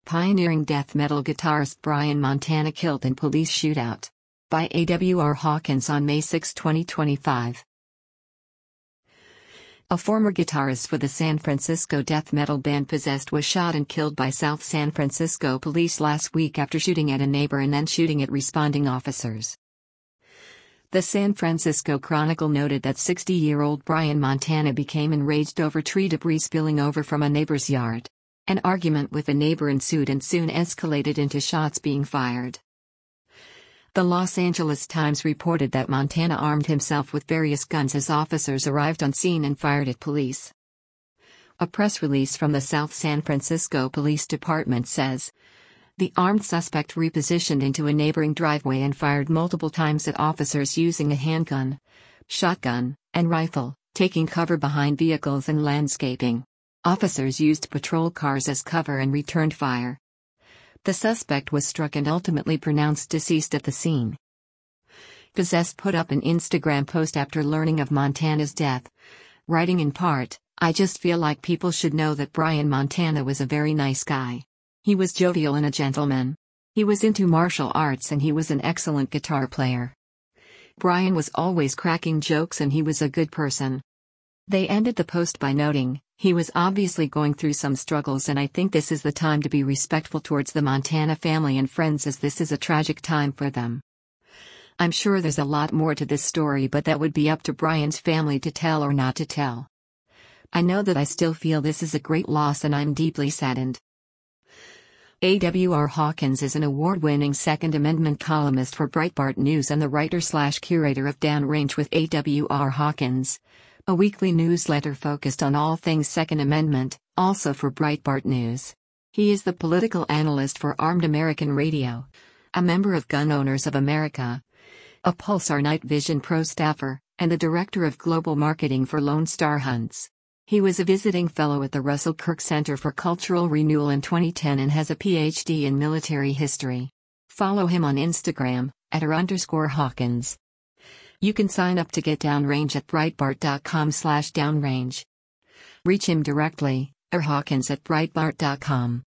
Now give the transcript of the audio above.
Pioneering death metal guitarist Brian Montana killed in police shootout. By A.W.R. Hawkins on May 6, 2025. A former guitarist for the San Francisco death metal band Possessed was shot and killed by South San Francisco police last week after shooting at a neighbor and then shooting at responding officers. The San Francisco Chronicle noted that 60-year-old Brian Montana became enraged over tree debris spilling over from a neighbor's yard. An argument with a neighbor ensued and soon escalated into shots being fired. The Los Angeles Times reported that Montana armed himself with various guns as officers arrived on scene and fired at police. A press release from the South San Francisco Police Department says, "The armed suspect repositioned into a neighboring driveway and fired multiple times at officers using a handgun, shotgun, and rifle, taking cover behind vehicles and landscaping. Officers used patrol cars as cover and returned fire. The suspect was struck and ultimately pronounced deceased at the scene." Possessed put up an Instagram post after learning of Montana's death, writing in part, "I just feel like people should know that Brian Montana was a very nice guy. He was jovial and a gentleman. He was into martial arts and he was an excellent guitar player. Brian was always cracking jokes and he was a good person." They ended the post by noting, "He was obviously going through some struggles and I think this is the time to be respectful towards the Montana family and friends as this is a tragic time for them. I'm sure there's a lot more to this story but that would be up to Brian's family to tell or not to tell. I know that I still feel this is a great loss and I'm deeply saddened." A.W.R. Hawkins is an award-winning Second Amendment columnist for Breitbart News and the writer/curator of Downrange with A.W.R. Hawkins, a weekly newsletter focused on all things Second Amendment, also for Breitbart News. He is the political analyst for Armed American Radio, a member of Gun Owners of America, a Pulsar Night Vision Pro staffer, and the director of global marketing for Lone Star Hunts. He was a visiting fellow at the Russell Kirk Center for Cultural Renewal in 2010 and has a PhD in military history. Follow him on Instagram, @r_Hawkins. You can sign up to get Downrange at Breitbart.com/downrange. Reach him directly, Hawkins@Breitbart.com.